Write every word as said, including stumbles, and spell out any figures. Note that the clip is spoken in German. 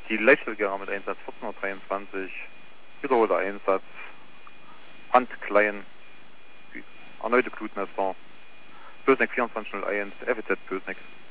Die Leichtfeldjäger mit Einsatz vierzehnhundertdreiundzwanzig, wiederholter Einsatz, Hand klein, erneute Blutmesser, Bösneck vierundzwanzig null eins, F E Z Bösneck.